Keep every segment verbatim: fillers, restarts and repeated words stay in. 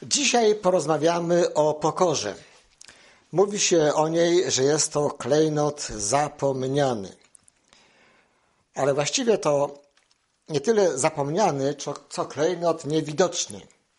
Dzisiaj porozmawiamy o pokorze. Mówi się o niej, że jest to klejnot zapomniany. Ale właściwie to nie tyle zapomniany, co klejnot niewidoczny.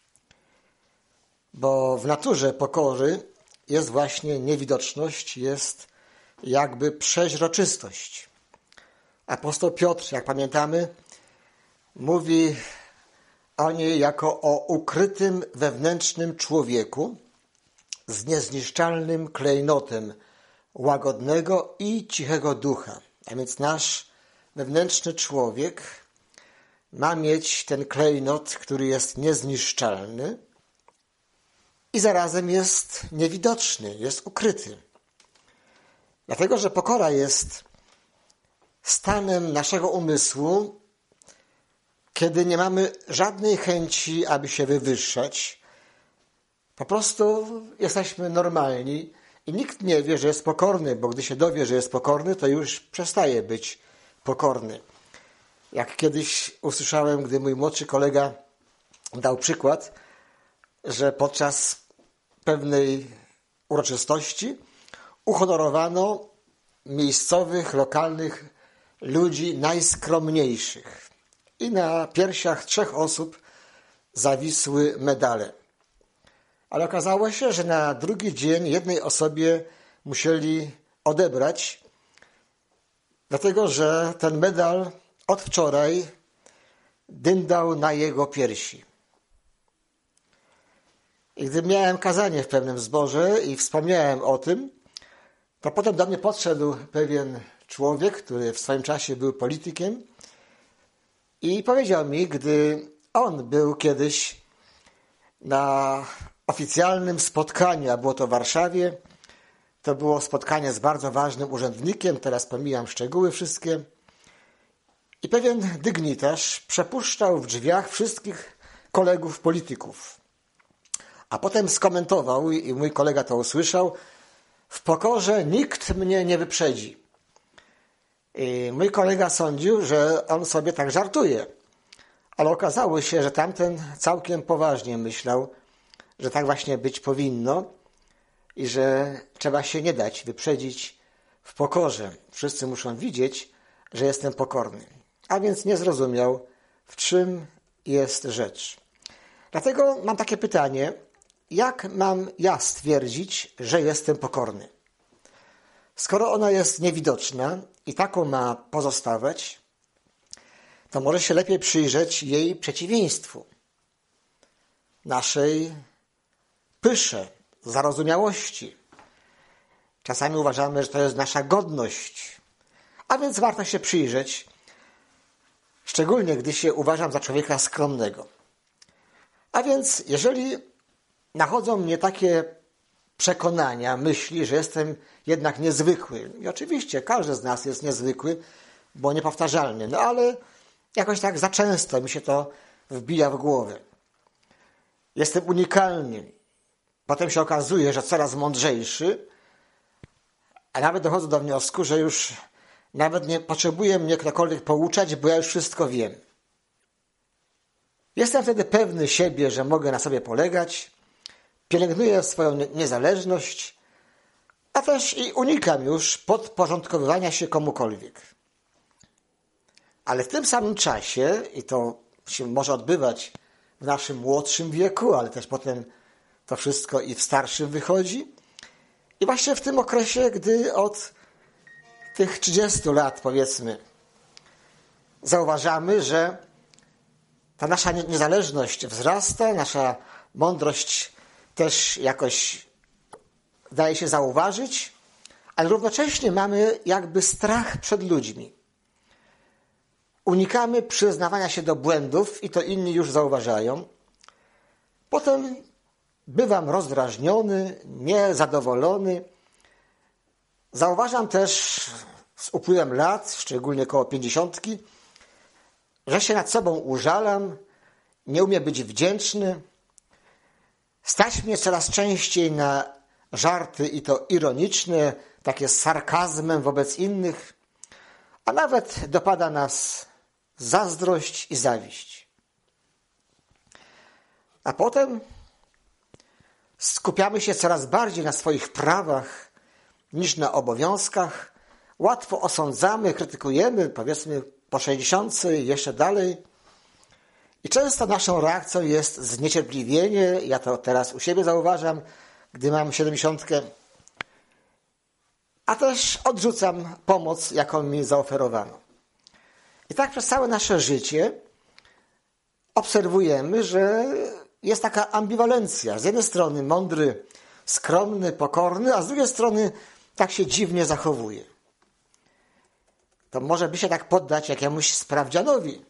Bo w naturze pokory jest właśnie niewidoczność, jest jakby przeźroczystość. Apostoł Piotr, jak pamiętamy, mówi o niej jako o ukrytym wewnętrznym człowieku z niezniszczalnym klejnotem łagodnego i cichego ducha. A więc nasz wewnętrzny człowiek ma mieć ten klejnot, który jest niezniszczalny i zarazem jest niewidoczny, jest ukryty. Dlatego, że pokora jest stanem naszego umysłu, kiedy nie mamy żadnej chęci, aby się wywyższać. Po prostu jesteśmy normalni i nikt nie wie, że jest pokorny, bo gdy się dowie, że jest pokorny, to już przestaje być pokorny. Jak kiedyś usłyszałem, gdy mój młodszy kolega dał przykład, że podczas pewnej uroczystości uhonorowano miejscowych, lokalnych ludzi najskromniejszych. I na piersiach trzech osób zawisły medale. Ale okazało się, że na drugi dzień jednej osobie musieli odebrać, dlatego że ten medal od wczoraj dyndał na jego piersi. I gdy miałem kazanie w pewnym zborze i wspomniałem o tym, to potem do mnie podszedł pewien człowiek, który w swoim czasie był politykiem, i powiedział mi, gdy on był kiedyś na oficjalnym spotkaniu, a było to w Warszawie, to było spotkanie z bardzo ważnym urzędnikiem, teraz pomijam szczegóły wszystkie, i pewien dygnitarz przepuszczał w drzwiach wszystkich kolegów polityków. A potem skomentował, i mój kolega to usłyszał: w pokorze nikt mnie nie wyprzedzi. I mój kolega sądził, że on sobie tak żartuje. Ale okazało się, że tamten całkiem poważnie myślał, że tak właśnie być powinno i że trzeba się nie dać wyprzedzić w pokorze. Wszyscy muszą widzieć, że jestem pokorny. A więc nie zrozumiał, w czym jest rzecz. Dlatego mam takie pytanie: jak mam ja stwierdzić, że jestem pokorny? Skoro ona jest niewidoczna i taką ma pozostawać, to może się lepiej przyjrzeć jej przeciwieństwu. Naszej pysze, zarozumiałości. Czasami uważamy, że to jest nasza godność. A więc warto się przyjrzeć, szczególnie gdy się uważam za człowieka skromnego. A więc jeżeli nachodzą mnie takie przekonania, myśli, że jestem jednak niezwykły. I oczywiście każdy z nas jest niezwykły, bo niepowtarzalny. No ale jakoś tak za często mi się to wbija w głowę. Jestem unikalny. Potem się okazuje, że coraz mądrzejszy, a nawet dochodzę do wniosku, że już nawet nie potrzebuje mnie ktokolwiek pouczać, bo ja już wszystko wiem. Jestem wtedy pewny siebie, że mogę na sobie polegać, pielęgnuję swoją niezależność, a też i unikam już podporządkowywania się komukolwiek. Ale w tym samym czasie, i to się może odbywać w naszym młodszym wieku, ale też potem to wszystko i w starszym wychodzi, i właśnie w tym okresie, gdy od tych trzydziestu lat, powiedzmy, zauważamy, że ta nasza niezależność wzrasta, nasza mądrość też jakoś daje się zauważyć, ale równocześnie mamy jakby strach przed ludźmi. Unikamy przyznawania się do błędów i to inni już zauważają. Potem bywam rozdrażniony, niezadowolony. Zauważam też z upływem lat, szczególnie koło pięćdziesiątki, że się nad sobą użalam, nie umiem być wdzięczny. Stać mnie coraz częściej na żarty i to ironiczne, takie z sarkazmem wobec innych, a nawet dopada nas zazdrość i zawiść. A potem skupiamy się coraz bardziej na swoich prawach niż na obowiązkach. Łatwo osądzamy, krytykujemy, powiedzmy po sześćdziesiątce i jeszcze dalej. I często naszą reakcją jest zniecierpliwienie. Ja to teraz u siebie zauważam, gdy mam siedemdziesiątkę. A też odrzucam pomoc, jaką mi zaoferowano. I tak przez całe nasze życie obserwujemy, że jest taka ambiwalencja. Z jednej strony mądry, skromny, pokorny, a z drugiej strony tak się dziwnie zachowuje. To może by się tak poddać jakiemuś sprawdzianowi.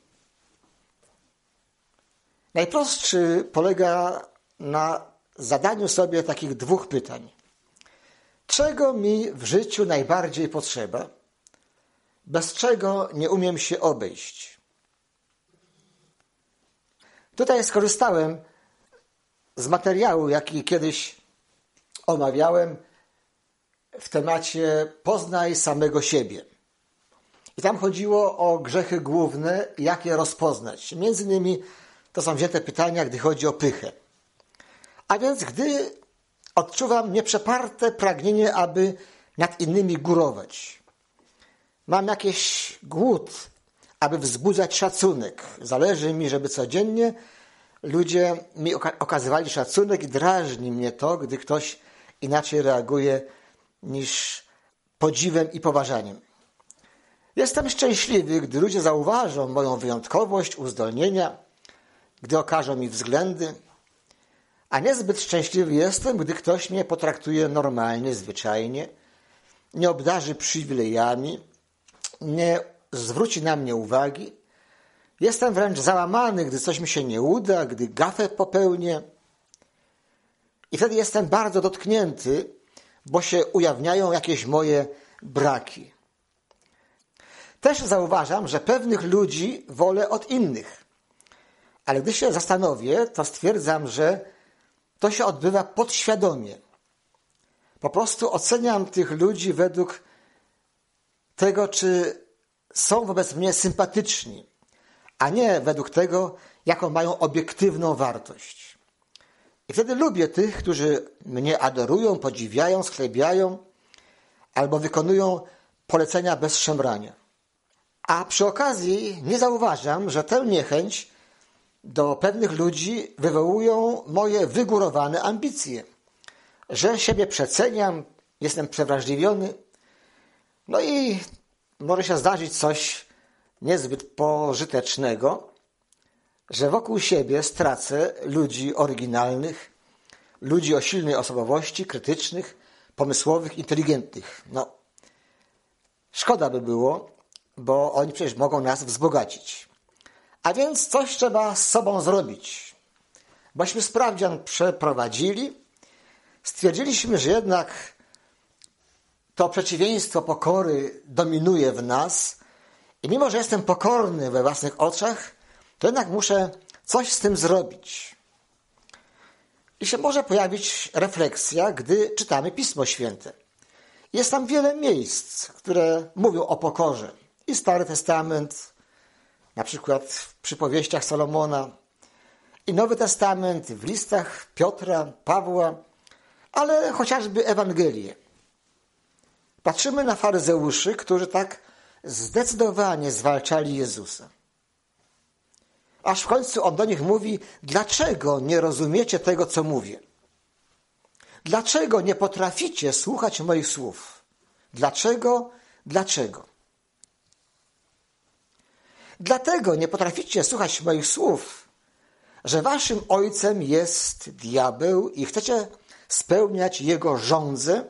Najprostszy polega na zadaniu sobie takich dwóch pytań. Czego mi w życiu najbardziej potrzeba? Bez czego nie umiem się obejść? Tutaj skorzystałem z materiału, jaki kiedyś omawiałem w temacie Poznaj samego siebie. I tam chodziło o grzechy główne, jak je rozpoznać. Między innymi to są wzięte pytania, gdy chodzi o pychę. A więc gdy odczuwam nieprzeparte pragnienie, aby nad innymi górować. Mam jakiś głód, aby wzbudzać szacunek. Zależy mi, żeby codziennie ludzie mi okazywali szacunek i drażni mnie to, gdy ktoś inaczej reaguje niż podziwem i poważaniem. Jestem szczęśliwy, gdy ludzie zauważą moją wyjątkowość, uzdolnienia, gdy okażą mi względy, a niezbyt szczęśliwy jestem, gdy ktoś mnie potraktuje normalnie, zwyczajnie, nie obdarzy przywilejami, nie zwróci na mnie uwagi. Jestem wręcz załamany, gdy coś mi się nie uda, gdy gafę popełnię. I wtedy jestem bardzo dotknięty, bo się ujawniają jakieś moje braki. Też zauważam, że pewnych ludzi wolę od innych. Ale gdy się zastanowię, to stwierdzam, że to się odbywa podświadomie. Po prostu oceniam tych ludzi według tego, czy są wobec mnie sympatyczni, a nie według tego, jaką mają obiektywną wartość. I wtedy lubię tych, którzy mnie adorują, podziwiają, schlebiają albo wykonują polecenia bez szemrania. A przy okazji nie zauważam, że tę niechęć do pewnych ludzi wywołują moje wygórowane ambicje, że siebie przeceniam, jestem przewrażliwiony. No i może się zdarzyć coś niezbyt pożytecznego, że wokół siebie stracę ludzi oryginalnych, ludzi o silnej osobowości, krytycznych, pomysłowych, inteligentnych. No, szkoda by było, bo oni przecież mogą nas wzbogacić. A więc coś trzeba z sobą zrobić. Bośmy sprawdzian przeprowadzili, stwierdziliśmy, że jednak to przeciwieństwo pokory dominuje w nas i mimo, że jestem pokorny we własnych oczach, to jednak muszę coś z tym zrobić. I się może pojawić refleksja, gdy czytamy Pismo Święte. Jest tam wiele miejsc, które mówią o pokorze. I Stary Testament, na przykład w przypowieściach Salomona, i Nowy Testament w listach Piotra, Pawła, ale chociażby Ewangelie. Patrzymy na faryzeuszy, którzy tak zdecydowanie zwalczali Jezusa. Aż w końcu on do nich mówi, dlaczego nie rozumiecie tego, co mówię? Dlaczego nie potraficie słuchać moich słów? Dlaczego? Dlaczego? Dlatego nie potraficie słuchać moich słów, że waszym ojcem jest diabeł i chcecie spełniać jego żądzę,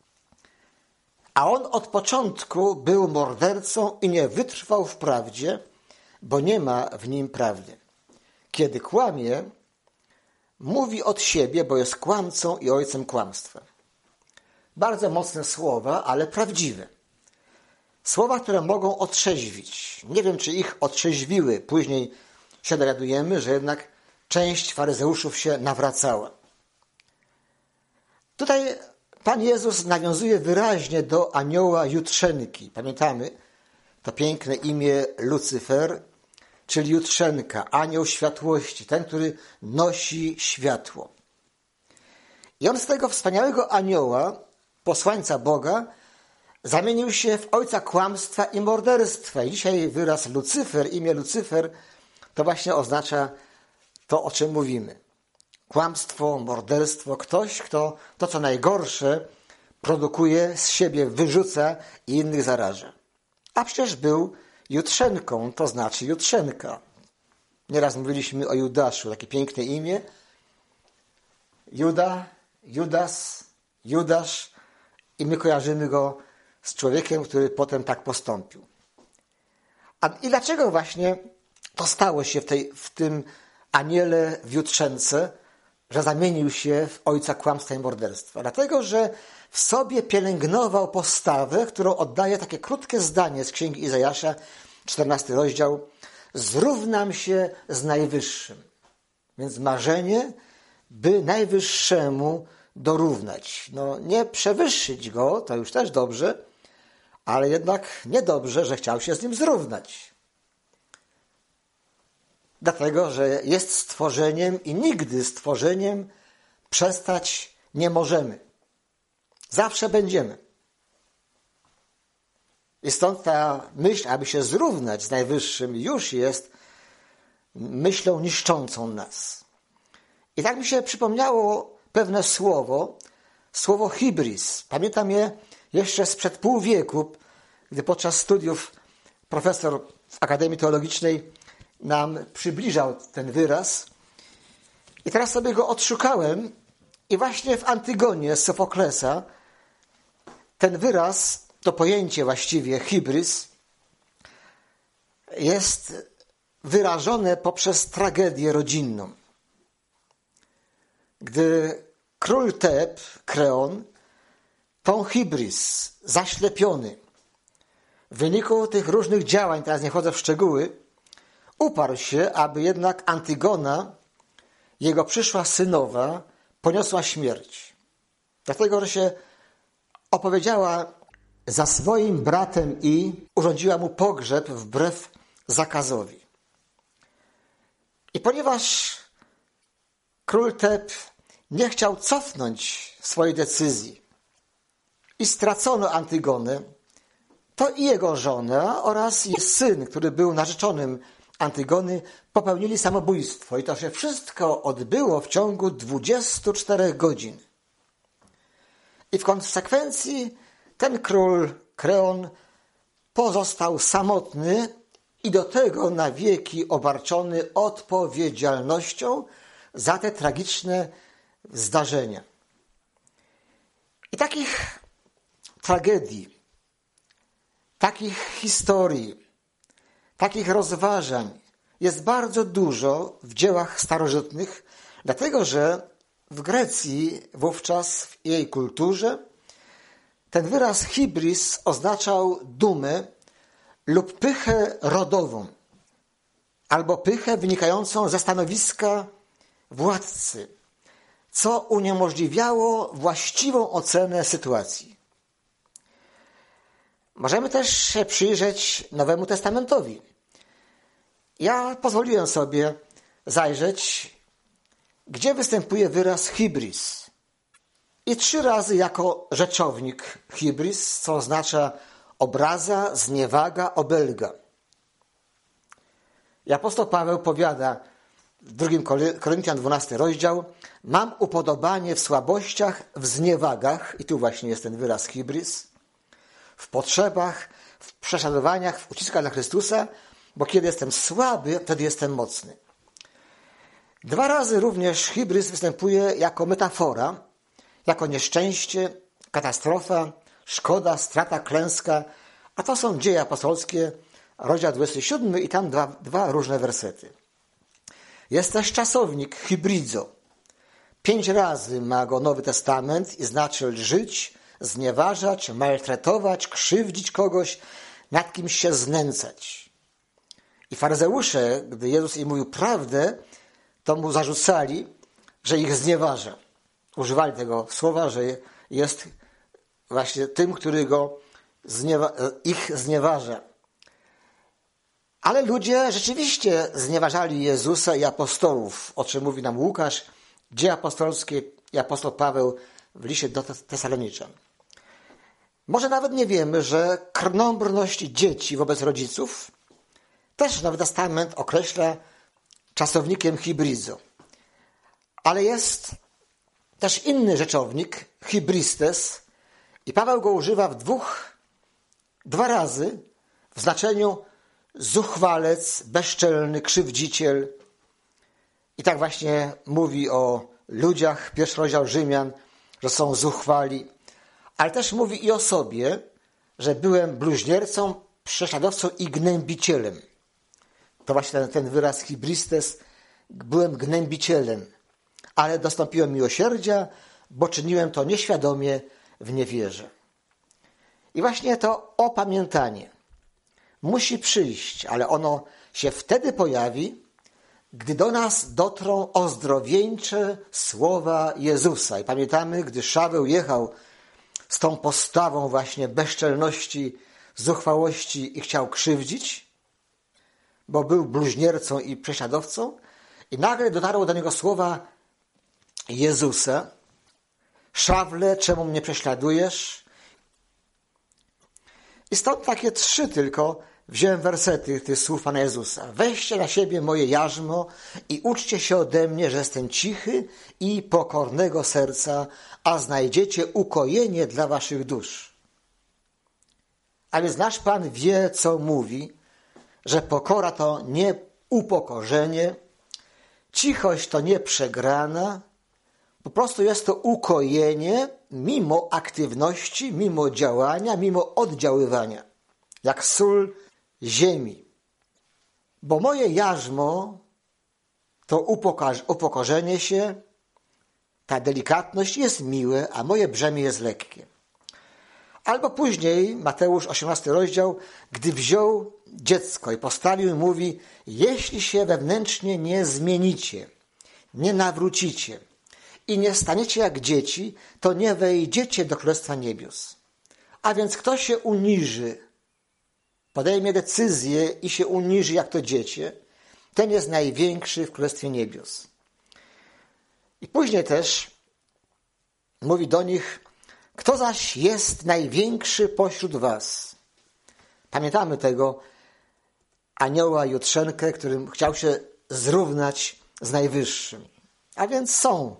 a on od początku był mordercą i nie wytrwał w prawdzie, bo nie ma w nim prawdy. Kiedy kłamie, mówi od siebie, bo jest kłamcą i ojcem kłamstwa. Bardzo mocne słowa, ale prawdziwe. Słowa, które mogą otrzeźwić. Nie wiem, czy ich otrzeźwiły. Później się dowiadujemy, że jednak część faryzeuszów się nawracała. Tutaj Pan Jezus nawiązuje wyraźnie do anioła Jutrzenki. Pamiętamy to piękne imię Lucyfer, czyli Jutrzenka, anioł światłości, ten, który nosi światło. I on z tego wspaniałego anioła, posłańca Boga, zamienił się w ojca kłamstwa i morderstwa. I dzisiaj wyraz Lucyfer, imię Lucyfer, to właśnie oznacza to, o czym mówimy. Kłamstwo, morderstwo, ktoś, kto to, co najgorsze, produkuje, z siebie wyrzuca i innych zaraża. A przecież był Jutrzenką, to znaczy Jutrzenka. Nieraz mówiliśmy o Judaszu, takie piękne imię. Juda, Judas, Judasz i my kojarzymy go z człowiekiem, który potem tak postąpił. A i dlaczego właśnie to stało się w, tej, w tym aniele w Jutrzence, że zamienił się w ojca kłamstwa i morderstwa? Dlatego, że w sobie pielęgnował postawę, którą oddaje takie krótkie zdanie z Księgi Izajasza, czternasty rozdział. Zrównam się z Najwyższym. Więc marzenie, by Najwyższemu dorównać. No nie przewyższyć go, to już też dobrze, ale jednak niedobrze, że chciał się z nim zrównać. Dlatego, że jest stworzeniem i nigdy stworzeniem przestać nie możemy. Zawsze będziemy. I stąd ta myśl, aby się zrównać z Najwyższym, już jest myślą niszczącą nas. I tak mi się przypomniało pewne słowo, słowo hybris. Pamiętam je jeszcze sprzed pół wieku, gdy podczas studiów profesor w Akademii Teologicznej nam przybliżał ten wyraz. I teraz sobie go odszukałem i właśnie w Antygonie z Sofoklesa ten wyraz, to pojęcie właściwie hybris, jest wyrażone poprzez tragedię rodzinną. Gdy król Teb, Kreon, tą hybris, zaślepiony, w wyniku tych różnych działań, teraz nie wchodzę w szczegóły, uparł się, aby jednak Antygona, jego przyszła synowa, poniosła śmierć. Dlatego, że się opowiedziała za swoim bratem i urządziła mu pogrzeb wbrew zakazowi. I ponieważ król Teb nie chciał cofnąć swojej decyzji i stracono Antygonę, to i jego żona oraz jej syn, który był narzeczonym Antygony, popełnili samobójstwo. I to się wszystko odbyło w ciągu dwudziestu czterech godzin. I w konsekwencji ten król Kreon pozostał samotny i do tego na wieki obarczony odpowiedzialnością za te tragiczne zdarzenia. I takich tragedii, takich historii, takich rozważań jest bardzo dużo w dziełach starożytnych, dlatego że w Grecji wówczas, w jej kulturze, ten wyraz hybris oznaczał dumę lub pychę rodową, albo pychę wynikającą ze stanowiska władcy, co uniemożliwiało właściwą ocenę sytuacji. Możemy też się przyjrzeć Nowemu Testamentowi. Ja pozwoliłem sobie zajrzeć, gdzie występuje wyraz hybris. I trzy razy jako rzeczownik hybris, co oznacza obraza, zniewaga, obelga. I apostoł Paweł powiada w drugim Koryntian dwunasty rozdział: mam upodobanie w słabościach, w zniewagach, i tu właśnie jest ten wyraz hybris, w potrzebach, w prześladowaniach, w uciskach dla Chrystusa, bo kiedy jestem słaby, wtedy jestem mocny. Dwa razy również hybris występuje jako metafora, jako nieszczęście, katastrofa, szkoda, strata, klęska, a to są Dzieje apostolskie, rozdział dwudziesty siódmy i tam dwa, dwa różne wersety. Jest też czasownik hybridzo. Pięć razy ma go Nowy Testament i znaczy lżyć, znieważać, maltretować, krzywdzić kogoś, nad kimś się znęcać. I faryzeusze, gdy Jezus im mówił prawdę, to mu zarzucali, że ich znieważa. Używali tego słowa, że jest właśnie tym, który go zniewa- ich znieważa. Ale ludzie rzeczywiście znieważali Jezusa i apostołów, o czym mówi nam Łukasz, Dzieje apostolskie, i apostoł Paweł w liście do Tesaloniczan. Może nawet nie wiemy, że krnąbrność dzieci wobec rodziców też Nowy Testament określa czasownikiem hybrizo. Ale jest też inny rzeczownik, hybristes, i Paweł go używa w dwóch, dwa razy w znaczeniu zuchwalec, bezczelny, krzywdziciel. I tak właśnie mówi o ludziach, pierwszy rozdział Rzymian, że są zuchwali. Ale też mówi i o sobie, że byłem bluźniercą, prześladowcą i gnębicielem. To właśnie ten, ten wyraz hybristes, byłem gnębicielem, ale dostąpiłem miłosierdzia, bo czyniłem to nieświadomie w niewierze. I właśnie to opamiętanie musi przyjść, ale ono się wtedy pojawi, gdy do nas dotrą ozdrowieńcze słowa Jezusa. I pamiętamy, gdy Szaweł jechał z tą postawą właśnie bezczelności, zuchwałości i chciał krzywdzić, bo był bluźniercą i prześladowcą, i nagle dotarło do niego słowa Jezusa: Szawle, czemu mnie prześladujesz? I stąd takie trzy tylko wziąłem wersety tych słów Pana Jezusa. Weźcie na siebie moje jarzmo i uczcie się ode mnie, że jestem cichy i pokornego serca, a znajdziecie ukojenie dla waszych dusz. A więc nasz Pan wie, co mówi, że pokora to nie upokorzenie, cichość to nie przegrana, po prostu jest to ukojenie mimo aktywności, mimo działania, mimo oddziaływania. Jak sól ziemi. Bo moje jarzmo to upokorzenie się, ta delikatność jest miłe, a moje brzemię jest lekkie. Albo później, Mateusz osiemnasty rozdział, gdy wziął dziecko i postawił i mówi: jeśli się wewnętrznie nie zmienicie, nie nawrócicie i nie staniecie jak dzieci, to nie wejdziecie do Królestwa Niebios. A więc kto się uniży, podejmie decyzję i się uniży jak to dziecię, ten jest największy w Królestwie Niebios. I później też mówi do nich: kto zaś jest największy pośród was? Pamiętamy tego anioła Jutrzenkę, którym chciał się zrównać z najwyższym. A więc są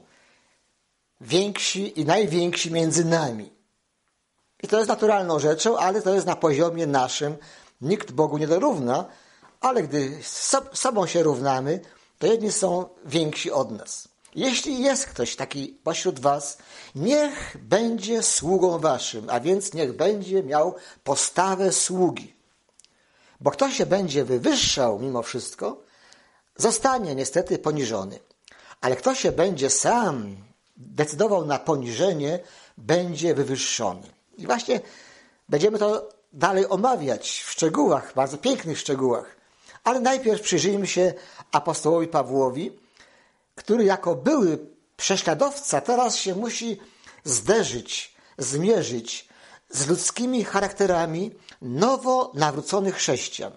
więksi i najwięksi między nami. I to jest naturalną rzeczą, ale to jest na poziomie naszym. Nikt Bogu nie dorówna, ale gdy z sobą się równamy, to jedni są więksi od nas. Jeśli jest ktoś taki pośród was, niech będzie sługą waszym, a więc niech będzie miał postawę sługi. Bo kto się będzie wywyższał mimo wszystko, zostanie niestety poniżony. Ale kto się będzie sam decydował na poniżenie, będzie wywyższony. I właśnie będziemy to dalej omawiać w szczegółach, bardzo pięknych szczegółach. Ale najpierw przyjrzyjmy się apostołowi Pawłowi, który jako były prześladowca teraz się musi zderzyć, zmierzyć z ludzkimi charakterami nowo nawróconych chrześcijan.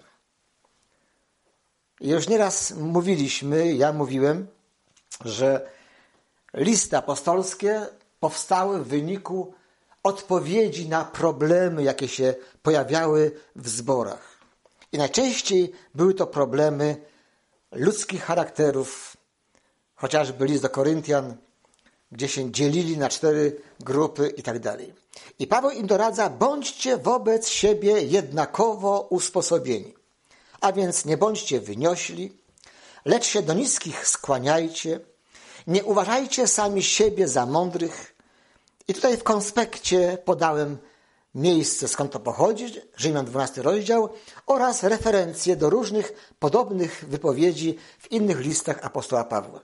I już nieraz mówiliśmy, ja mówiłem, że listy apostolskie powstały w wyniku odpowiedzi na problemy, jakie się pojawiały w zborach. I najczęściej były to problemy ludzkich charakterów, chociażby list do Koryntian, gdzie się dzielili na cztery grupy i tak dalej. I Paweł im doradza: bądźcie wobec siebie jednakowo usposobieni. A więc nie bądźcie wyniośli, lecz się do niskich skłaniajcie, nie uważajcie sami siebie za mądrych. I tutaj w konspekcie podałem miejsce, skąd to pochodzi, Rzymian dwunasty rozdział, oraz referencje do różnych podobnych wypowiedzi w innych listach apostoła Pawła.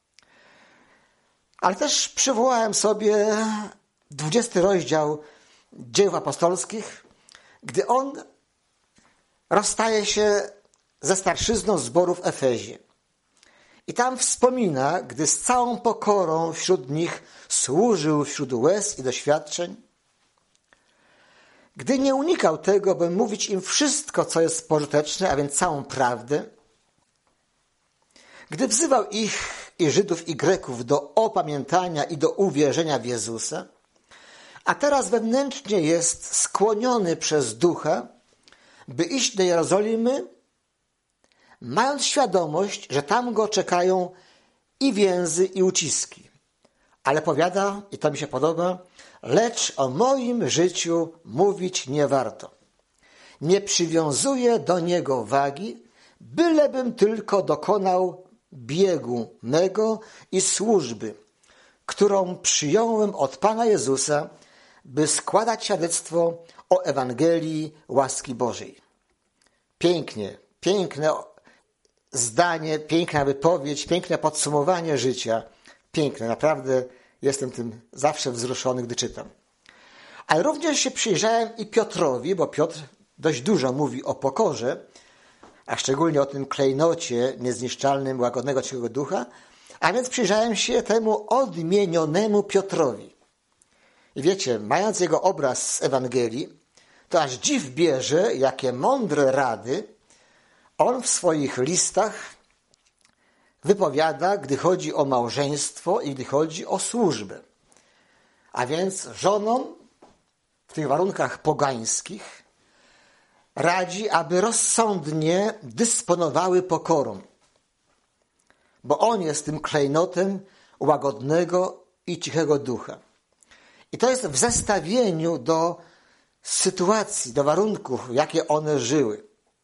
Ale też przywołałem sobie dwudziesty rozdział Dziejów Apostolskich, gdy on rozstaje się ze starszyzną zboru w Efezie. I tam wspomina, gdy z całą pokorą wśród nich służył wśród łez i doświadczeń, gdy nie unikał tego, by mówić im wszystko, co jest pożyteczne, a więc całą prawdę, gdy wzywał ich i Żydów i Greków do opamiętania i do uwierzenia w Jezusa, a teraz wewnętrznie jest skłoniony przez Ducha, by iść do Jerozolimy, mając świadomość, że tam go czekają i więzy, i uciski. Ale powiada, i to mi się podoba, lecz o moim życiu mówić nie warto. Nie przywiązuję do niego wagi, bylebym tylko dokonał biegu mego i służby, którą przyjąłem od Pana Jezusa, by składać świadectwo o Ewangelii łaski Bożej. Pięknie, piękne zdanie, piękna wypowiedź, piękne podsumowanie życia. Piękne, naprawdę jestem tym zawsze wzruszony, gdy czytam. Ale również się przyjrzałem i Piotrowi, bo Piotr dość dużo mówi o pokorze, a szczególnie o tym klejnocie niezniszczalnym, łagodnego Cichego Ducha, a więc przyjrzałem się temu odmienionemu Piotrowi. I wiecie, mając jego obraz z Ewangelii, to aż dziw bierze, jakie mądre rady on w swoich listach wypowiada, gdy chodzi o małżeństwo i gdy chodzi o służbę. A więc żonom w tych warunkach pogańskich radzi, aby rozsądnie dysponowały pokorą, bo on jest tym klejnotem łagodnego i cichego ducha. I to jest w zestawieniu do sytuacji, do warunków, jakie one żyły.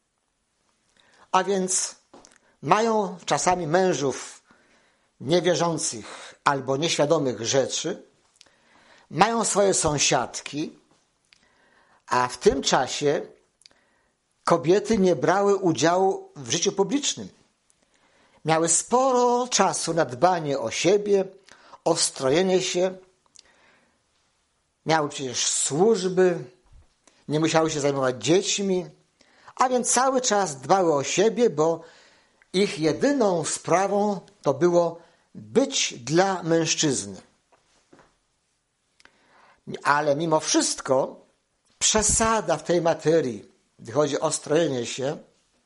A więc mają czasami mężów niewierzących albo nieświadomych rzeczy, mają swoje sąsiadki, a w tym czasie kobiety nie brały udziału w życiu publicznym. Miały sporo czasu na dbanie o siebie, o strojenie się. Miały przecież służby, nie musiały się zajmować dziećmi, a więc cały czas dbały o siebie, bo ich jedyną sprawą to było być dla mężczyzny. Ale mimo wszystko przesada w tej materii, gdy chodzi o strojenie się,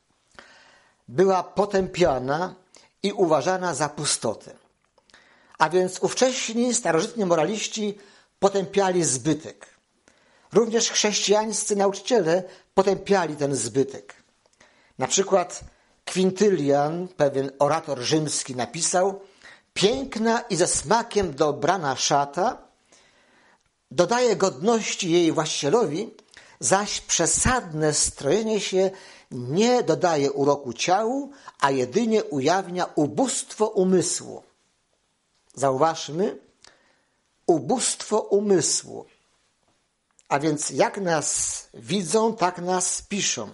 była potępiana i uważana za pustotę. A więc ówcześni starożytni moraliści potępiali zbytek. Również chrześcijańscy nauczyciele potępiali ten zbytek. Na przykład Kwintylian, pewien orator rzymski, napisał: piękna i ze smakiem dobrana szata dodaje godności jej właścicielowi, zaś przesadne strojenie się nie dodaje uroku ciału, a jedynie ujawnia ubóstwo umysłu. Zauważmy, ubóstwo umysłu. A więc jak nas widzą, tak nas piszą.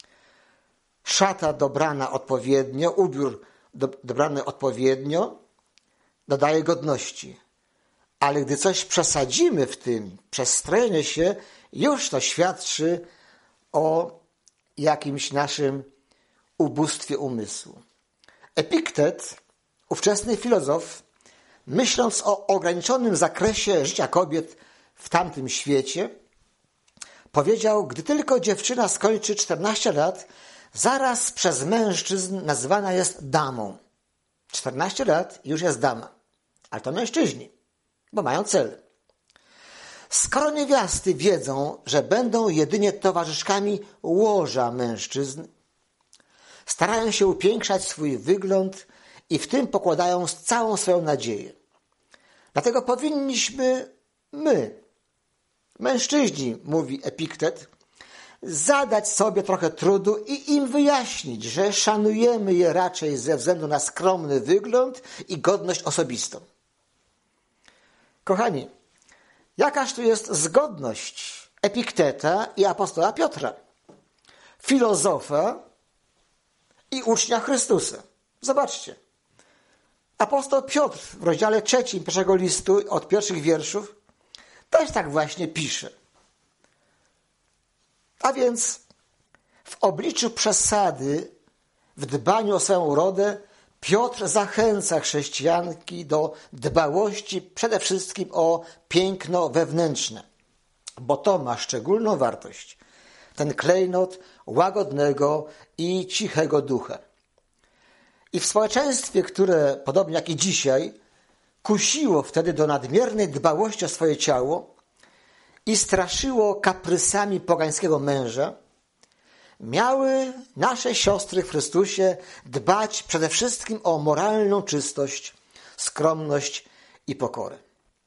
Szata dobrana odpowiednio, ubiór do, dobrany odpowiednio dodaje godności. Ale gdy coś przesadzimy w tym, przestrojenie się, już to świadczy o jakimś naszym ubóstwie umysłu. Epiktet, ówczesny filozof, myśląc o ograniczonym zakresie życia kobiet w tamtym świecie, powiedział: gdy tylko dziewczyna skończy czternaście lat, zaraz przez mężczyzn nazywana jest damą. czternaście lat i już jest dama. Ale to mężczyźni, bo mają cel. Skoro niewiasty wiedzą, że będą jedynie towarzyszkami łoża mężczyzn, starają się upiększać swój wygląd i w tym pokładają całą swoją nadzieję. Dlatego powinniśmy my, mężczyźni, mówi Epiktet, zadać sobie trochę trudu i im wyjaśnić, że szanujemy je raczej ze względu na skromny wygląd i godność osobistą. Kochani, jakaż tu jest zgodność Epikteta i apostoła Piotra, filozofa i ucznia Chrystusa. Zobaczcie. Apostoł Piotr w rozdziale trzecim pierwszego listu od pierwszych wierszów też tak właśnie pisze. A więc w obliczu przesady w dbaniu o swoją urodę Piotr zachęca chrześcijanki do dbałości przede wszystkim o piękno wewnętrzne, bo to ma szczególną wartość. Ten klejnot łagodnego i cichego ducha. I w społeczeństwie, które podobnie jak i dzisiaj kusiło wtedy do nadmiernej dbałości o swoje ciało i straszyło kaprysami pogańskiego męża, miały nasze siostry w Chrystusie dbać przede wszystkim o moralną czystość, skromność i pokorę.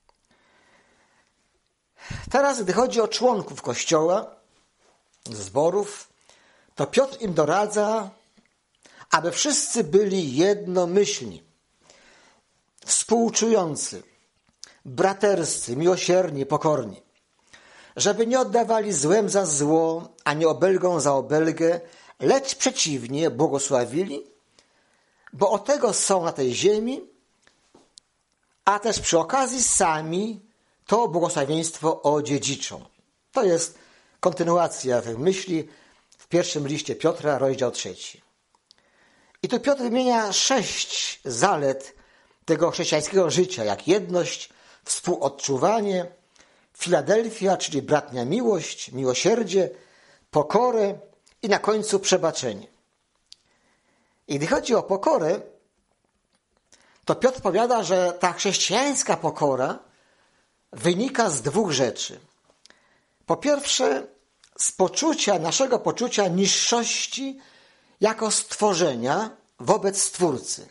Teraz, gdy chodzi o członków Kościoła, zborów, to Piotr im doradza, aby wszyscy byli jednomyślni, współczujący, braterscy, miłosierni, pokorni, żeby nie oddawali złem za zło, ani obelgą za obelgę, lecz przeciwnie błogosławili, bo od tego są na tej ziemi, a też przy okazji sami to błogosławieństwo odziedziczą. To jest kontynuacja tych myśli w pierwszym liście Piotra, rozdział trzeci. I tu Piotr wymienia sześć zalet tego chrześcijańskiego życia, jak jedność, współodczuwanie, Filadelfia, czyli bratnia miłość, miłosierdzie, pokorę i na końcu przebaczenie. I gdy chodzi o pokorę, to Piotr powiada, że ta chrześcijańska pokora wynika z dwóch rzeczy. Po pierwsze, z poczucia, naszego poczucia niższości jako stworzenia wobec Stwórcy.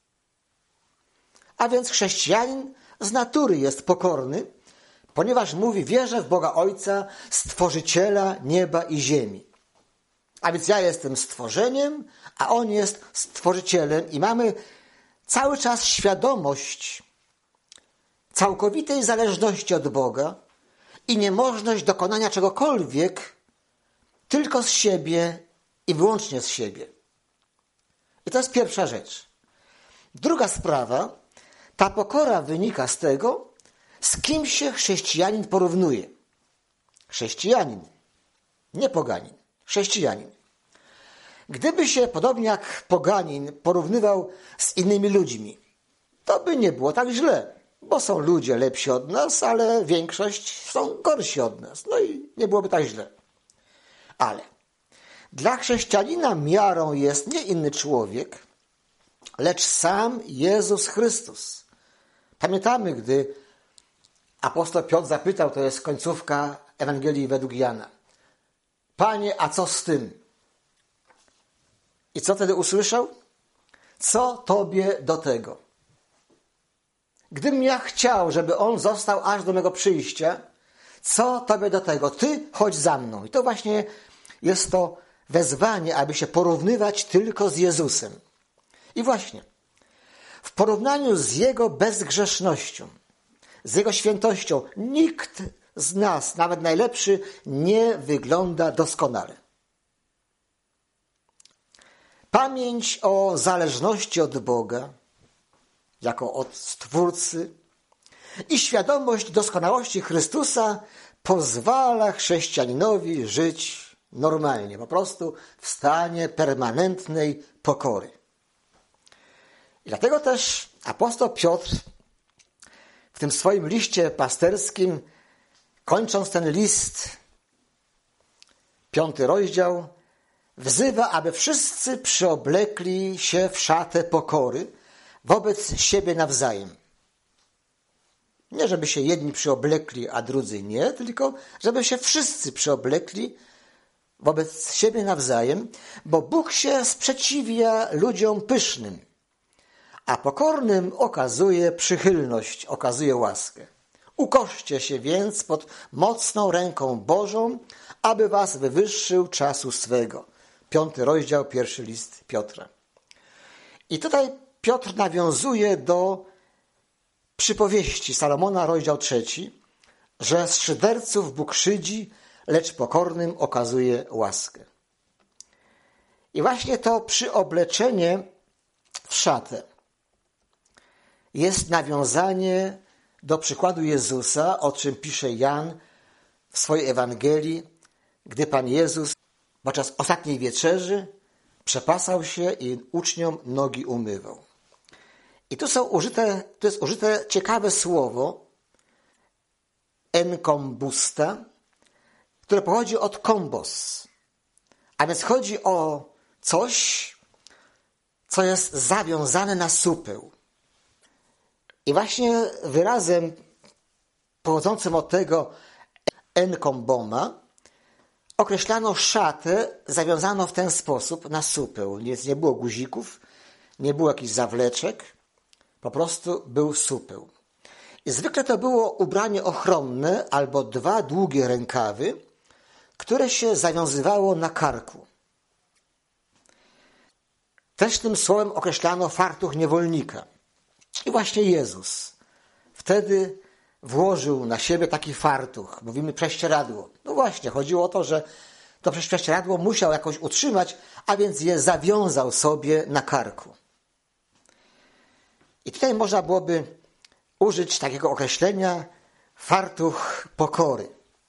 A więc chrześcijanin z natury jest pokorny, ponieważ mówi, wierzę w Boga Ojca, Stworzyciela nieba i ziemi. A więc ja jestem stworzeniem, a On jest Stworzycielem i mamy cały czas świadomość całkowitej zależności od Boga i niemożność dokonania czegokolwiek tylko z siebie i wyłącznie z siebie. I to jest pierwsza rzecz. Druga sprawa, ta pokora wynika z tego, z kim się chrześcijanin porównuje. Chrześcijanin, nie poganin, chrześcijanin. Gdyby się, podobnie jak poganin, porównywał z innymi ludźmi, to by nie było tak źle, bo są ludzie lepsi od nas, ale większość są gorsi od nas. No i nie byłoby tak źle. Ale dla chrześcijanina miarą jest nie inny człowiek, lecz sam Jezus Chrystus. Pamiętamy, gdy apostoł Piotr zapytał, to jest końcówka Ewangelii według Jana: Panie, a co z tym? I co wtedy usłyszał? Co tobie do tego? Gdybym ja chciał, żeby on został aż do mego przyjścia, co tobie do tego? Ty chodź za mną. I to właśnie jest to wezwanie, aby się porównywać tylko z Jezusem. I właśnie, w porównaniu z Jego bezgrzesznością, z Jego świętością, nikt z nas, nawet najlepszy, nie wygląda doskonale. Pamięć o zależności od Boga, jako od Stwórcy, i świadomość doskonałości Chrystusa pozwala chrześcijaninowi żyć normalnie, po prostu w stanie permanentnej pokory. I dlatego też apostoł Piotr w tym swoim liście pasterskim, kończąc ten list, piąty rozdział, wzywa, aby wszyscy przyoblekli się w szatę pokory wobec siebie nawzajem. Nie, żeby się jedni przyoblekli, a drudzy nie, tylko żeby się wszyscy przyoblekli wobec siebie nawzajem, bo Bóg się sprzeciwia ludziom pysznym, a pokornym okazuje przychylność, okazuje łaskę. Ukoszcie się więc pod mocną ręką Bożą, aby was wywyższył czasu swego. Piąty rozdział, pierwszy list Piotra. I tutaj Piotr nawiązuje do przypowieści Salomona, rozdział trzeci, że z szyderców Bóg szydzi, lecz pokornym okazuje łaskę. I właśnie to przyobleczenie w szatę jest nawiązanie do przykładu Jezusa, o czym pisze Jan w swojej Ewangelii, gdy Pan Jezus podczas ostatniej wieczerzy przepasał się i uczniom nogi umywał. I tu są użyte, tu jest użyte ciekawe słowo enkombusta, które pochodzi od kombos. A więc chodzi o coś, co jest zawiązane na supeł. I właśnie wyrazem pochodzącym od tego enkomboma określano szatę zawiązaną w ten sposób na supeł. Więc nie było guzików, nie było jakichś zawleczek, po prostu był supeł. I zwykle to było ubranie ochronne albo dwa długie rękawy, które się zawiązywało na karku. Też tym słowem określano fartuch niewolnika. I właśnie Jezus wtedy włożył na siebie taki fartuch. Mówimy prześcieradło. No właśnie, chodziło o to, że to prześcieradło musiał jakoś utrzymać, a więc je zawiązał sobie na karku. I tutaj można byłoby użyć takiego określenia fartuch pokory.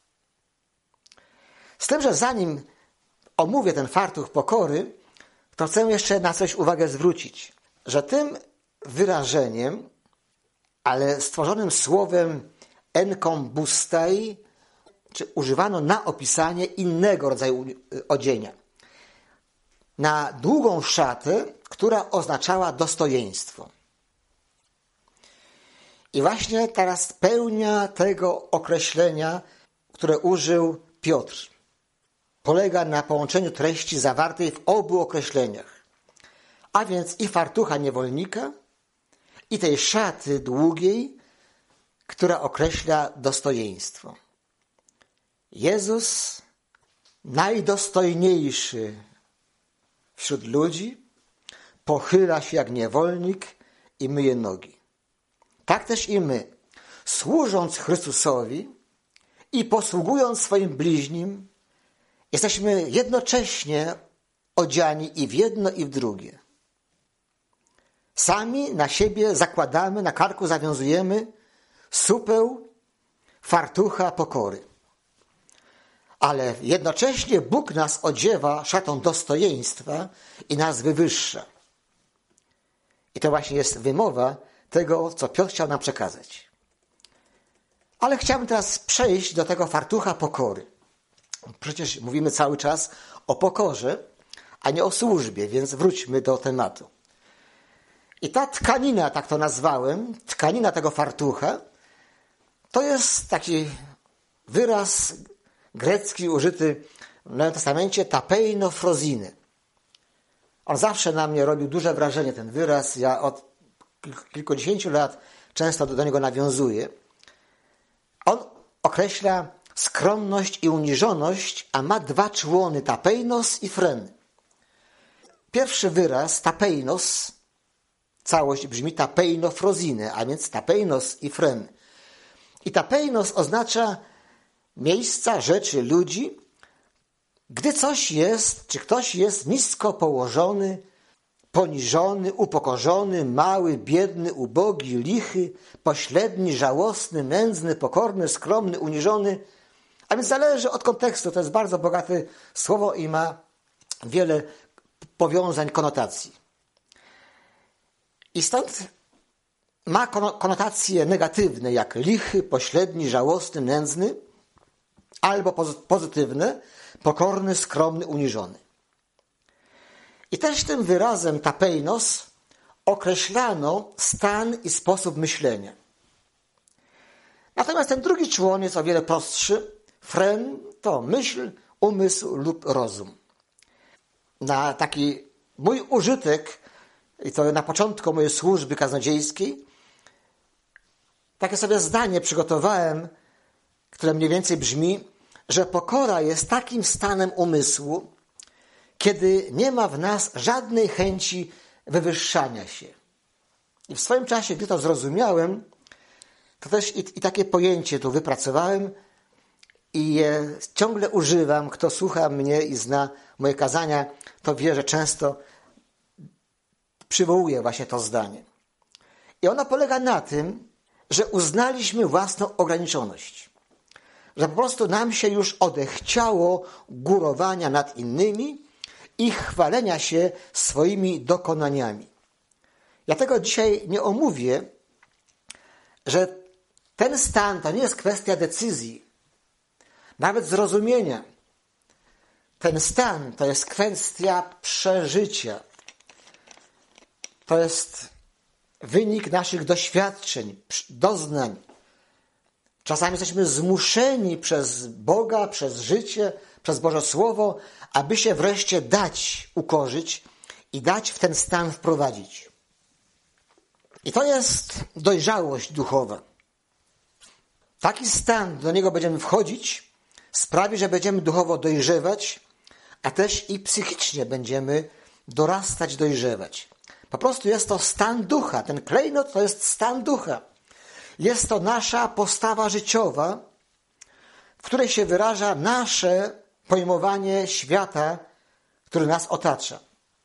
Z tym, że zanim omówię ten fartuch pokory, to chcę jeszcze na coś uwagę zwrócić, że tym wyrażeniem, ale stworzonym słowem enkombustai, czy używano na opisanie innego rodzaju odzienia. Na długą szatę, która oznaczała dostojeństwo. I właśnie teraz pełnia tego określenia, które użył Piotr, polega na połączeniu treści zawartej w obu określeniach. A więc i fartucha niewolnika, i tej szaty długiej, która określa dostojeństwo. Jezus, najdostojniejszy wśród ludzi, pochyla się jak niewolnik i myje nogi. Tak też i my, służąc Chrystusowi i posługując swoim bliźnim, jesteśmy jednocześnie odziani i w jedno, i w drugie. Sami na siebie zakładamy, na karku zawiązujemy supeł fartucha pokory. Ale jednocześnie Bóg nas odziewa szatą dostojeństwa i nas wywyższa. I to właśnie jest wymowa tego, co Piotr chciał nam przekazać. Ale chciałbym teraz przejść do tego fartucha pokory. Przecież mówimy cały czas o pokorze, a nie o służbie, więc wróćmy do tematu. I ta tkanina, tak to nazwałem, tkanina tego fartucha, to jest taki wyraz grecki użyty w Nowym Testamencie, tapeino froziny. On zawsze na mnie robił duże wrażenie, ten wyraz. Ja od kilkudziesięciu lat często do, do niego nawiązuję. On określa skromność i uniżoność, a ma dwa człony, tapeinos i fren. Pierwszy wyraz, tapeinos, całość brzmi tapeino froziny, a więc tapeinos i fren. I tapeinos oznacza miejsca, rzeczy, ludzi, gdy coś jest, czy ktoś jest nisko położony, poniżony, upokorzony, mały, biedny, ubogi, lichy, pośredni, żałosny, nędzny, pokorny, skromny, uniżony. A więc zależy od kontekstu. To jest bardzo bogate słowo i ma wiele powiązań, konotacji. I stąd ma konotacje negatywne, jak lichy, pośredni, żałosny, nędzny, albo pozytywne, pokorny, skromny, uniżony. I też tym wyrazem tapeinos określano stan i sposób myślenia. Natomiast ten drugi człon jest o wiele prostszy. Fren to myśl, umysł lub rozum. Na taki mój użytek, i to na początku mojej służby kaznodziejskiej, takie sobie zdanie przygotowałem, które mniej więcej brzmi, że pokora jest takim stanem umysłu, kiedy nie ma w nas żadnej chęci wywyższania się. I w swoim czasie, gdy to zrozumiałem, to też i, i takie pojęcie tu wypracowałem i je ciągle używam. Kto słucha mnie i zna moje kazania, to wie, że często przywołuję właśnie to zdanie. I ono polega na tym, że uznaliśmy własną ograniczoność. Że po prostu nam się już odechciało górowania nad innymi i chwalenia się swoimi dokonaniami. Ja tego dzisiaj nie omówię, że ten stan to nie jest kwestia decyzji, nawet zrozumienia. Ten stan to jest kwestia przeżycia. to jest wynik naszych doświadczeń, doznań. Czasami jesteśmy zmuszeni przez Boga, przez życie, przez Boże Słowo, aby się wreszcie dać ukorzyć i dać w ten stan wprowadzić. I to jest dojrzałość duchowa. Taki stan, do niego będziemy wchodzić, sprawi, że będziemy duchowo dojrzewać, a też i psychicznie będziemy dorastać, dojrzewać. Po prostu jest to stan ducha. Ten klejnot to jest stan ducha. Jest to nasza postawa życiowa, w której się wyraża nasze pojmowanie świata, który nas otacza.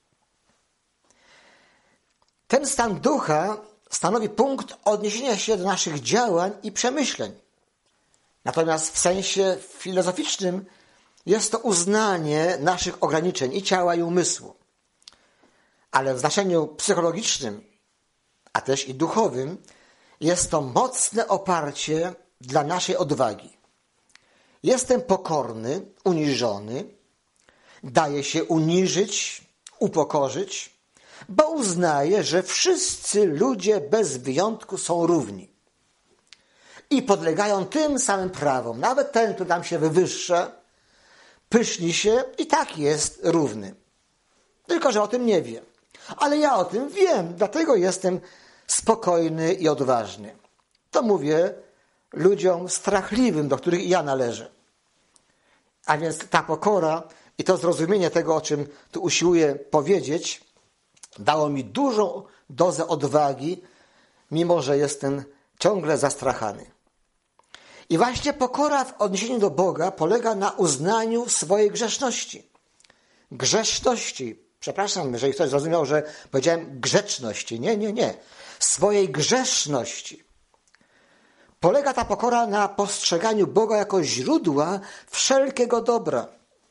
Ten stan ducha stanowi punkt odniesienia się do naszych działań i przemyśleń. Natomiast w sensie filozoficznym jest to uznanie naszych ograniczeń i ciała, i umysłu. Ale w znaczeniu psychologicznym, a też i duchowym, jest to mocne oparcie dla naszej odwagi. Jestem pokorny, uniżony, daję się uniżyć, upokorzyć, bo uznaję, że wszyscy ludzie bez wyjątku są równi i podlegają tym samym prawom. Nawet ten, który nam się wywyższa, pyszni się, i tak jest równy. Tylko że o tym nie wie. Ale ja o tym wiem, dlatego jestem spokojny i odważny. To mówię ludziom strachliwym, do których ja należę. A więc ta pokora i to zrozumienie tego, o czym tu usiłuję powiedzieć, dało mi dużą dozę odwagi, mimo że jestem ciągle zastrachany. I właśnie pokora w odniesieniu do Boga polega na uznaniu swojej grzeszności. Grzeszności. Przepraszam, jeżeli ktoś zrozumiał, że powiedziałem grzeczności. Nie, nie, nie. Swojej grzeszności. Polega ta pokora na postrzeganiu Boga jako źródła wszelkiego dobra.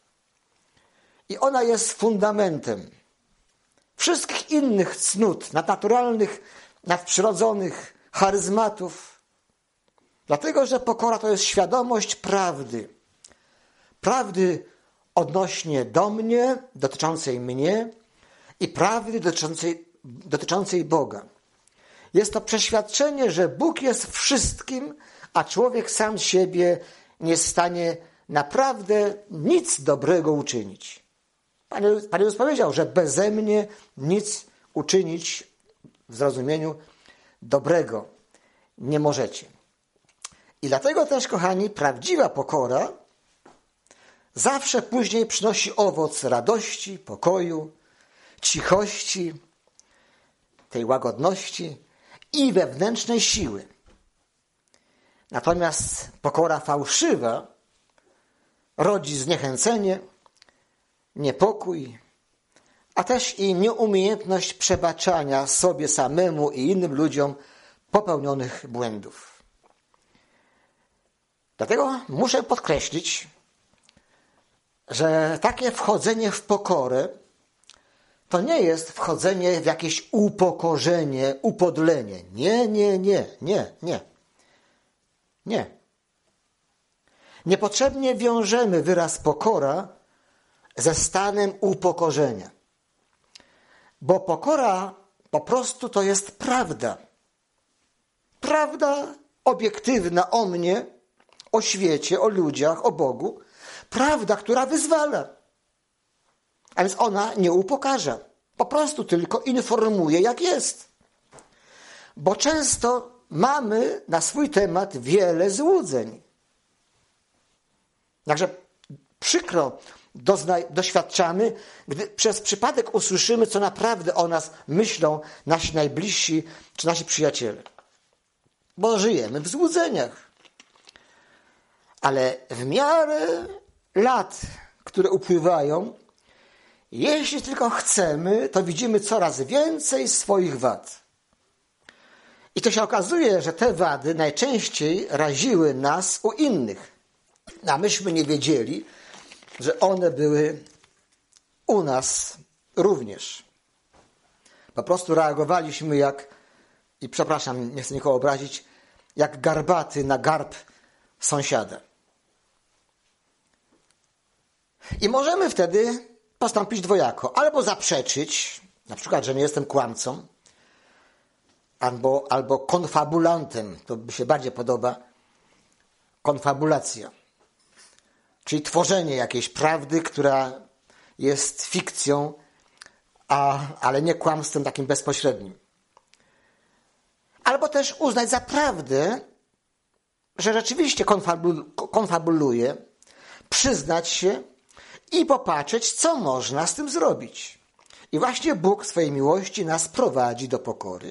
I ona jest fundamentem wszystkich innych cnót, nadnaturalnych, nadprzyrodzonych, charyzmatów. Dlatego, że pokora to jest świadomość prawdy. Prawdy odnośnie do mnie, dotyczącej mnie i prawdy dotyczącej, dotyczącej Boga. Jest to przeświadczenie, że Bóg jest wszystkim, a człowiek sam z siebie nie jest w stanie naprawdę nic dobrego uczynić. Pan, Pan Jezus powiedział, że beze mnie nic uczynić w zrozumieniu dobrego nie możecie. I dlatego też, kochani, prawdziwa pokora zawsze później przynosi owoc radości, pokoju, cichości, tej łagodności i wewnętrznej siły. Natomiast pokora fałszywa rodzi zniechęcenie, niepokój, a też i nieumiejętność przebaczania sobie samemu i innym ludziom popełnionych błędów. Dlatego muszę podkreślić, że takie wchodzenie w pokorę to nie jest wchodzenie w jakieś upokorzenie, upodlenie. Nie, nie, nie, nie, nie. Nie. Niepotrzebnie wiążemy wyraz pokora ze stanem upokorzenia. Bo pokora po prostu to jest prawda. Prawda obiektywna o mnie, o świecie, o ludziach, o Bogu. Prawda, która wyzwala. A więc ona nie upokarza. Po prostu tylko informuje, jak jest. Bo często mamy na swój temat wiele złudzeń. Także przykro dozna- doświadczamy, gdy przez przypadek usłyszymy, co naprawdę o nas myślą nasi najbliżsi czy nasi przyjaciele. Bo żyjemy w złudzeniach. Ale w miarę lat, które upływają, jeśli tylko chcemy, to widzimy coraz więcej swoich wad. I to się okazuje, że te wady najczęściej raziły nas u innych. A myśmy nie wiedzieli, że one były u nas również. Po prostu reagowaliśmy jak, i przepraszam, nie chcę nikogo obrazić, jak garbaty na garb sąsiada. I możemy wtedy postąpić dwojako. Albo zaprzeczyć, na przykład, że nie jestem kłamcą, albo, albo konfabulantem, to mi się bardziej podoba, konfabulacja, czyli tworzenie jakiejś prawdy, która jest fikcją, a, ale nie kłamstwem takim bezpośrednim. Albo też uznać za prawdę, że rzeczywiście konfabuluje, przyznać się i popatrzeć, co można z tym zrobić. I właśnie Bóg w swojej miłości nas prowadzi do pokory.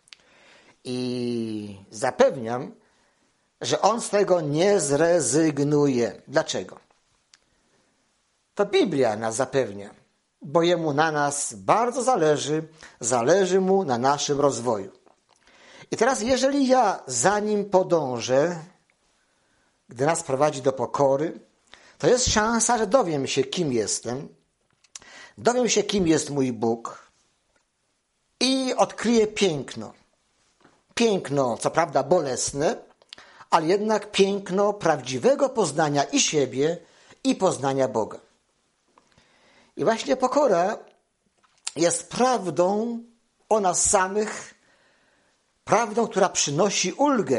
I zapewniam, że On z tego nie zrezygnuje. Dlaczego? To Biblia nas zapewnia, bo Jemu na nas bardzo zależy, zależy Mu na naszym rozwoju. I teraz, jeżeli ja za Nim podążę, gdy nas prowadzi do pokory, to jest szansa, że dowiem się, kim jestem, dowiem się, kim jest mój Bóg i odkryję piękno. Piękno, co prawda bolesne, ale jednak piękno prawdziwego poznania i siebie, i poznania Boga. I właśnie pokora jest prawdą o nas samych, prawdą, która przynosi ulgę.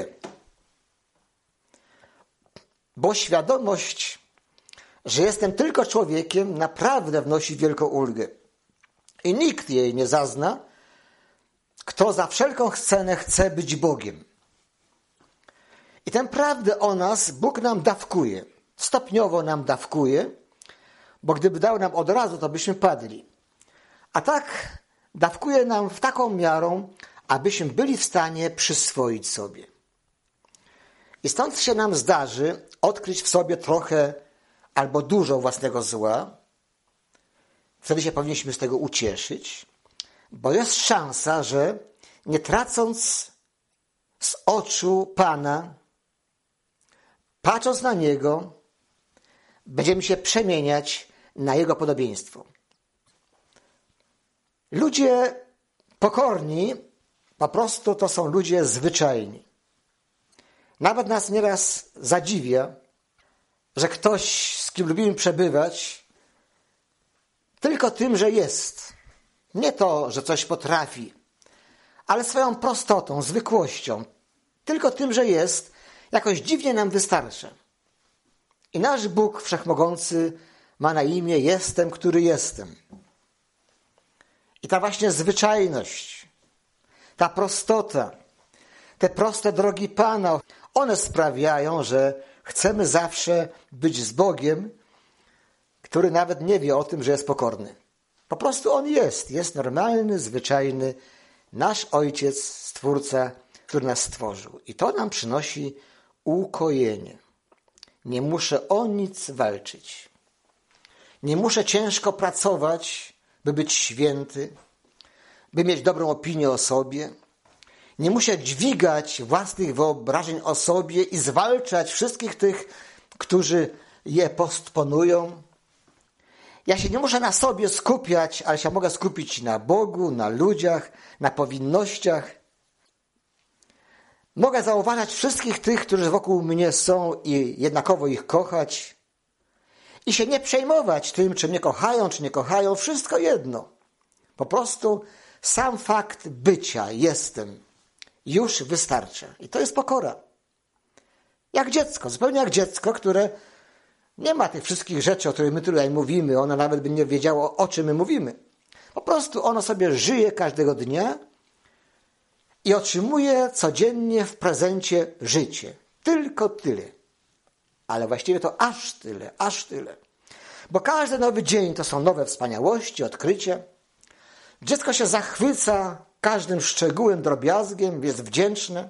Bo świadomość, że jestem tylko człowiekiem, naprawdę wnosi wielką ulgę. I nikt jej nie zazna, kto za wszelką cenę chce być Bogiem. I tę prawdę o nas Bóg nam dawkuje. Stopniowo nam dawkuje, bo gdyby dał nam od razu, to byśmy padli. A tak dawkuje nam w taką miarą, abyśmy byli w stanie przyswoić sobie. I stąd się nam zdarzy odkryć w sobie trochę albo dużo własnego zła. Wtedy się powinniśmy z tego ucieszyć, bo jest szansa, że nie tracąc z oczu Pana, patrząc na Niego, będziemy się przemieniać na Jego podobieństwo. Ludzie pokorni po prostu to są ludzie zwyczajni. Nawet nas nieraz zadziwia, że ktoś, z kim lubimy przebywać, tylko tym, że jest. Nie to, że coś potrafi, ale swoją prostotą, zwykłością, tylko tym, że jest, jakoś dziwnie nam wystarcza. I nasz Bóg Wszechmogący ma na imię Jestem, który jestem. I ta właśnie zwyczajność, ta prostota, te proste drogi Pana, one sprawiają, że chcemy zawsze być z Bogiem, który nawet nie wie o tym, że jest pokorny. Po prostu On jest. Jest normalny, zwyczajny, nasz Ojciec, Stwórca, który nas stworzył. I to nam przynosi ukojenie. Nie muszę o nic walczyć. Nie muszę ciężko pracować, by być święty, by mieć dobrą opinię o sobie. Nie muszę dźwigać własnych wyobrażeń o sobie i zwalczać wszystkich tych, którzy je postponują. Ja się nie muszę na sobie skupiać, ale się mogę skupić na Bogu, na ludziach, na powinnościach. Mogę zauważać wszystkich tych, którzy wokół mnie są i jednakowo ich kochać. I się nie przejmować tym, czy mnie kochają, czy nie kochają. Wszystko jedno. Po prostu sam fakt bycia, jestem, już wystarcza. I to jest pokora. Jak dziecko, zupełnie jak dziecko, które nie ma tych wszystkich rzeczy, o których my tutaj mówimy. Ono nawet by nie wiedziało, o czym my mówimy. Po prostu ono sobie żyje każdego dnia i otrzymuje codziennie w prezencie życie. Tylko tyle. Ale właściwie to aż tyle, aż tyle. Bo każdy nowy dzień to są nowe wspaniałości, odkrycia. Dziecko się zachwyca każdym szczegółem, drobiazgiem, jest wdzięczne.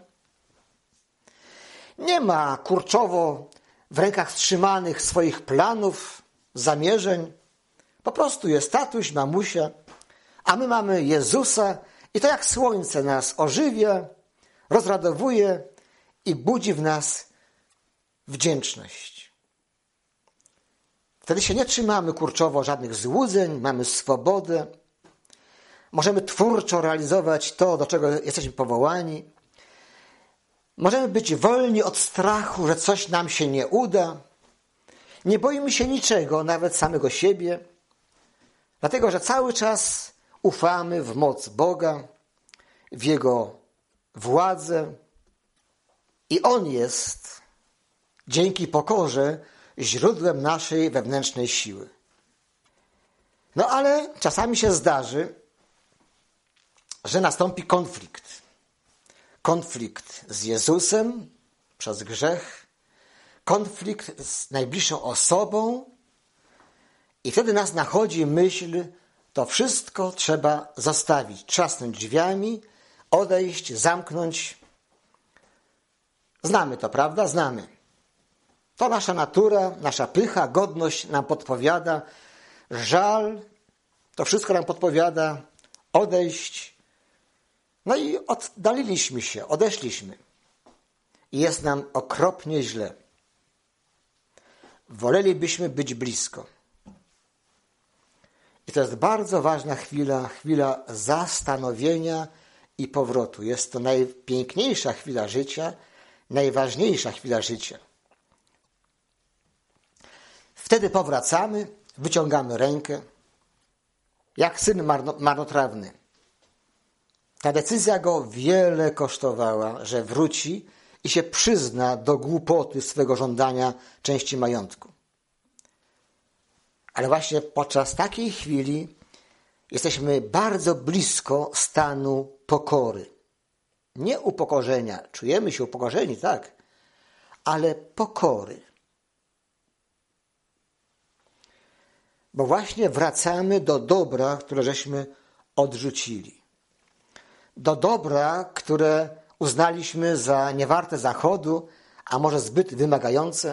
Nie ma kurczowo w rękach trzymanych swoich planów, zamierzeń. Po prostu jest tatuś, mamusia, a my mamy Jezusa i to jak słońce nas ożywia, rozradowuje i budzi w nas wdzięczność. Wtedy się nie trzymamy kurczowo żadnych złudzeń, mamy swobodę. Możemy twórczo realizować to, do czego jesteśmy powołani. Możemy być wolni od strachu, że coś nam się nie uda. Nie boimy się niczego, nawet samego siebie, dlatego że cały czas ufamy w moc Boga, w Jego władzę i On jest dzięki pokorze źródłem naszej wewnętrznej siły. No ale czasami się zdarzy, że nastąpi konflikt. Konflikt z Jezusem przez grzech, konflikt z najbliższą osobą i wtedy nas nachodzi myśl, to wszystko trzeba zostawić, trzasnąć drzwiami, odejść, zamknąć. Znamy to, prawda? Znamy. To nasza natura, nasza pycha, godność nam podpowiada, żal, to wszystko nam podpowiada, odejść. No i oddaliliśmy się, odeszliśmy. I jest nam okropnie źle. Wolelibyśmy być blisko. I to jest bardzo ważna chwila, chwila zastanowienia i powrotu. Jest to najpiękniejsza chwila życia, najważniejsza chwila życia. Wtedy powracamy, wyciągamy rękę, jak syn marno, marnotrawny. Ta decyzja go wiele kosztowała, że wróci i się przyzna do głupoty swego żądania części majątku. Ale właśnie podczas takiej chwili jesteśmy bardzo blisko stanu pokory. Nie upokorzenia, czujemy się upokorzeni, tak, ale pokory. Bo właśnie wracamy do dobra, które żeśmy odrzucili. Do dobra, które uznaliśmy za niewarte zachodu, a może zbyt wymagające.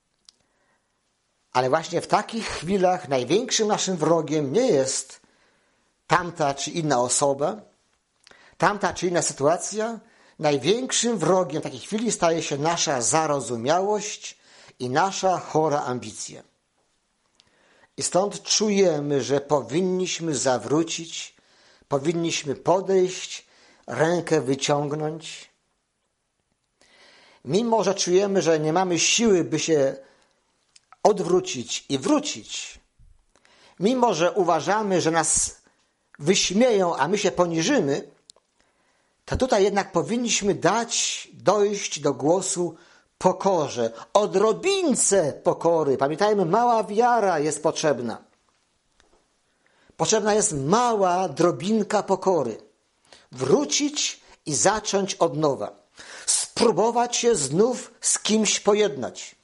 Ale właśnie w takich chwilach największym naszym wrogiem nie jest tamta czy inna osoba, tamta czy inna sytuacja. Największym wrogiem w takiej chwili staje się nasza zarozumiałość i nasza chora ambicja. I stąd czujemy, że powinniśmy zawrócić, powinniśmy podejść, rękę wyciągnąć. Mimo że czujemy, że nie mamy siły, by się odwrócić i wrócić, mimo że uważamy, że nas wyśmieją, a my się poniżymy, to tutaj jednak powinniśmy dać dojść do głosu pokorze, odrobince pokory. Pamiętajmy, mała wiara jest potrzebna. Potrzebna jest mała drobinka pokory. Wrócić i zacząć od nowa. Spróbować się znów z kimś pojednać.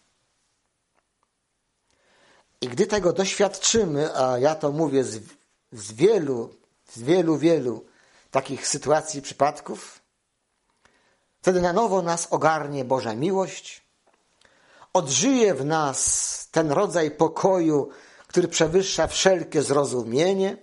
I gdy tego doświadczymy, a ja to mówię z, z wielu, z wielu, wielu takich sytuacji, przypadków, wtedy na nowo nas ogarnie Boża miłość, odżyje w nas ten rodzaj pokoju, który przewyższa wszelkie zrozumienie,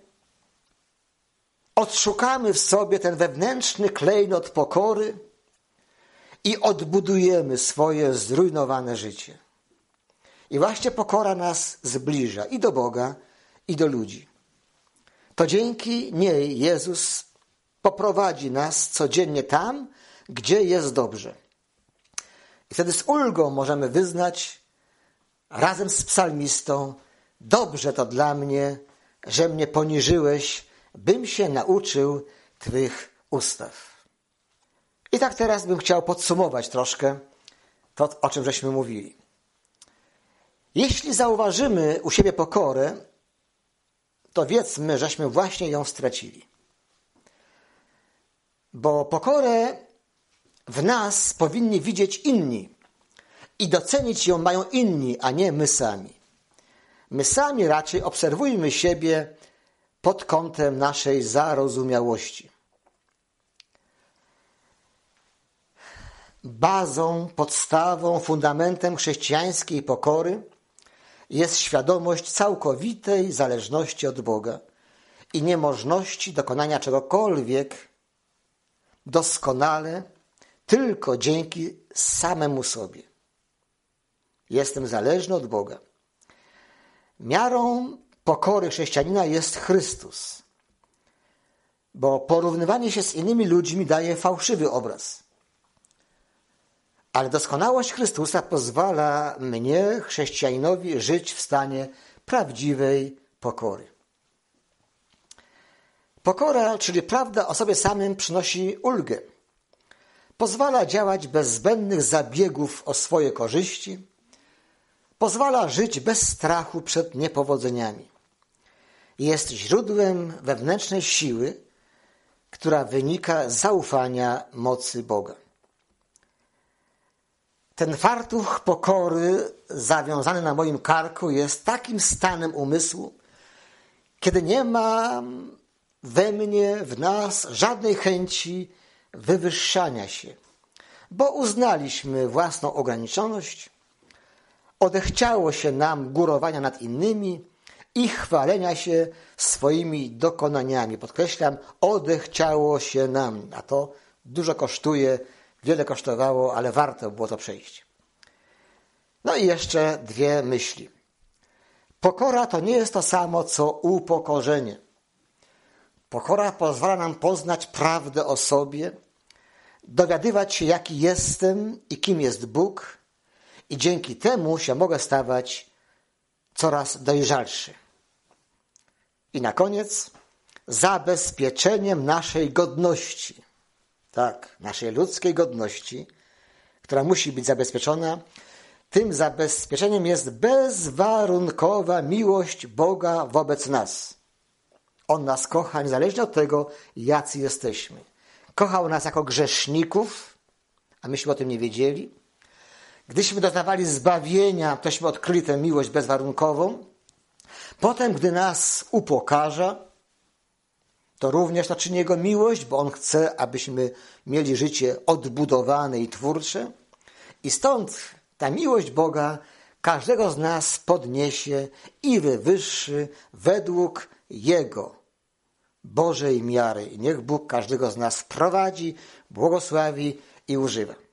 odszukamy w sobie ten wewnętrzny klejnot pokory i odbudujemy swoje zrujnowane życie. I właśnie pokora nas zbliża i do Boga, i do ludzi. To dzięki niej Jezus poprowadzi nas codziennie tam, gdzie jest dobrze. I wtedy z ulgą możemy wyznać razem z psalmistą: dobrze to dla mnie, że mnie poniżyłeś, bym się nauczył Twych ustaw. I tak teraz bym chciał podsumować troszkę to, o czym żeśmy mówili. Jeśli zauważymy u siebie pokorę, to wiedzmy, żeśmy właśnie ją stracili. Bo pokorę w nas powinni widzieć inni i docenić ją mają inni, a nie my sami. My sami raczej obserwujmy siebie pod kątem naszej zarozumiałości. Bazą, podstawą, fundamentem chrześcijańskiej pokory jest świadomość całkowitej zależności od Boga i niemożności dokonania czegokolwiek doskonale tylko dzięki samemu sobie. Jestem zależny od Boga. Miarą pokory chrześcijanina jest Chrystus, bo porównywanie się z innymi ludźmi daje fałszywy obraz. Ale doskonałość Chrystusa pozwala mnie, chrześcijaninowi, żyć w stanie prawdziwej pokory. Pokora, czyli prawda o sobie samym, przynosi ulgę. pozwala działać bez zbędnych zabiegów o swoje korzyści, pozwala żyć bez strachu przed niepowodzeniami. Jest źródłem wewnętrznej siły, która wynika z zaufania mocy Boga. Ten fartuch pokory zawiązany na moim karku jest takim stanem umysłu, kiedy nie ma we mnie, w nas żadnej chęci wywyższania się, bo uznaliśmy własną ograniczoność, odechciało się nam górowania nad innymi i chwalenia się swoimi dokonaniami. Podkreślam, odechciało się nam, a to dużo kosztuje, wiele kosztowało, ale warto było to przejść. No i jeszcze dwie myśli. Pokora to nie jest to samo, co upokorzenie. Pokora pozwala nam poznać prawdę o sobie, dowiadywać się, jaki jestem i kim jest Bóg, i dzięki temu się mogę stawać coraz dojrzalszy. I na koniec zabezpieczeniem naszej godności, tak, naszej ludzkiej godności, która musi być zabezpieczona, tym zabezpieczeniem jest bezwarunkowa miłość Boga wobec nas. On nas kocha niezależnie od tego, jacy jesteśmy. Kochał nas jako grzeszników, a myśmy o tym nie wiedzieli. Gdyśmy doznawali zbawienia, tośmy odkryli tę miłość bezwarunkową. Potem, gdy nas upokarza, to również to czyni Jego miłość, bo On chce, abyśmy mieli życie odbudowane i twórcze. I stąd ta miłość Boga każdego z nas podniesie i wywyższy według Jego Bożej miary. I niech Bóg każdego z nas prowadzi, błogosławi i używa.